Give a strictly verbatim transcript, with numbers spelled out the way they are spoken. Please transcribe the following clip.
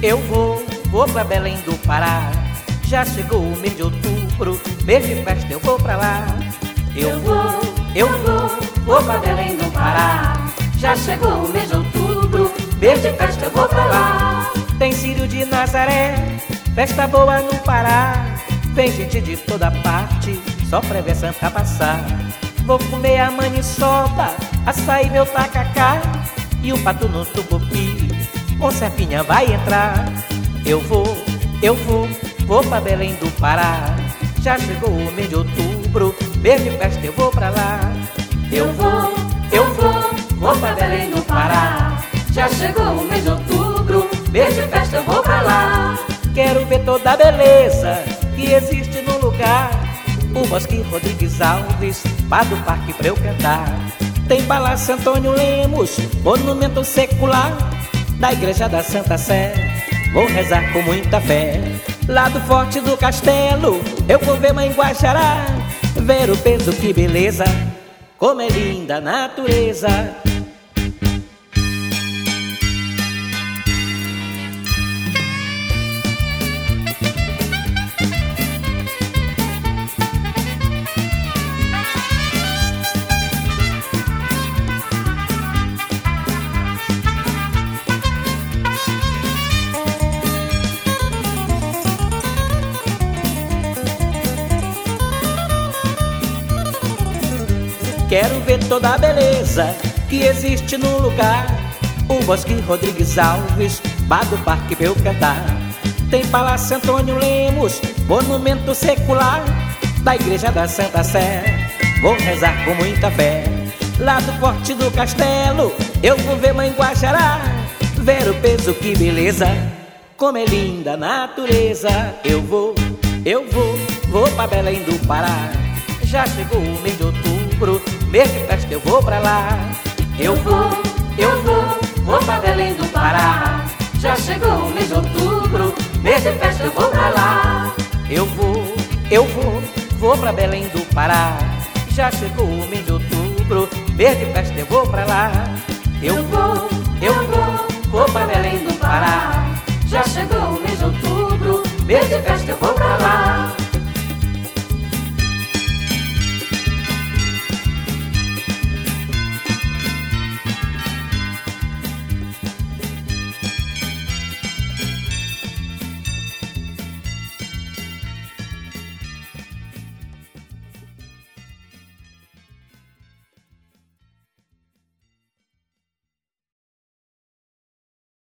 Eu vou, vou pra Belém do Pará. Já chegou o mês de outubro, mês de festa, eu vou pra lá. Eu vou, eu vou, vou pra Belém do Pará. Já chegou o mês de outubro, mês de festa, eu vou pra lá. Tem Círio de Nazaré, festa boa no Pará. Vem gente de toda parte, só pra ver Santa passar. Vou comer a maniçoba, açaí meu tacacá e o pato no tucupi, com serpinha vai entrar. Eu vou, eu vou, vou pra Belém do Pará. Já chegou o mês de outubro, mês de festa, eu vou pra lá. Eu vou, eu vou, vou pra Belém do Pará. Já chegou o mês de outubro, mês de festa, eu vou pra lá. Quero ver toda a beleza que existe no lugar. O Bosque Rodrigues Alves, bar do parque pra eu cantar. Tem Palácio Antônio Lemos, monumento secular da Igreja da Santa Sé. Vou rezar com muita fé. Lá do Forte do Castelo, eu vou ver Mãe Guajará. Ver o peso, que beleza, como é linda a natureza. Quero ver toda a beleza que existe no lugar. O Bosque Rodrigues Alves, bar do parque pra eu cantar. Tem Palácio Antônio Lemos, monumento secular da Igreja da Santa Sé. Vou rezar com muita fé. Lá do Forte do Castelo, eu vou ver Mãe Guajará. Ver o peso, que beleza, como é linda a natureza. Eu vou, eu vou, vou pra Belém do Pará. Já chegou o mês de outubro, mês de festa, eu vou pra lá. Eu vou, eu vou, vou pra Belém do Pará. Já chegou o mês de outubro, mês de festa, eu vou pra lá. Eu vou, eu vou, vou pra Belém do Pará. Já chegou o mês de outubro, mês de festa, eu vou pra lá. Eu vou, eu vou, vou pra Belém do Pará. Já chegou o mês de outubro, mês de festa, eu vou pra lá.